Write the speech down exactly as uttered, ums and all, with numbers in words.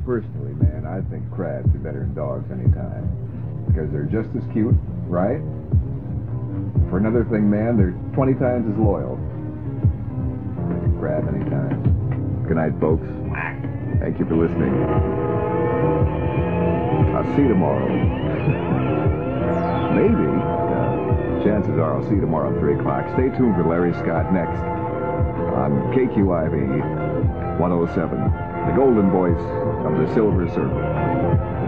personally, man, I think crabs are better than dogs anytime. Because they're just as cute, right? For another thing, man, they're twenty times as loyal. Like a crab anytime. Good night, folks. Thank you for listening. I'll see you tomorrow. Maybe. Uh, chances are I'll see you tomorrow at three o'clock. Stay tuned for Larry Scott next on K Q I V one oh seven, the golden voice of the Silver Circle.